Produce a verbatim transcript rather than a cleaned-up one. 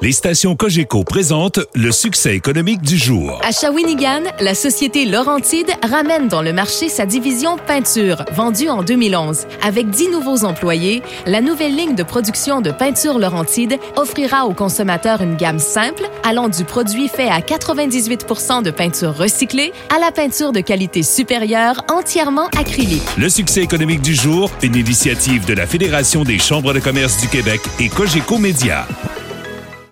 Les stations Cogeco présentent le succès économique du jour. À Shawinigan, la société Laurentide ramène dans le marché sa division peinture, vendue en deux mille onze. Avec dix nouveaux employés, la nouvelle ligne de production de peinture Laurentide offrira aux consommateurs une gamme simple, allant du produit fait à quatre-vingt-dix-huit pour cent de peinture recyclée à la peinture de qualité supérieure entièrement acrylique. Le succès économique du jour, une initiative de la Fédération des chambres de commerce du Québec et Cogeco Média.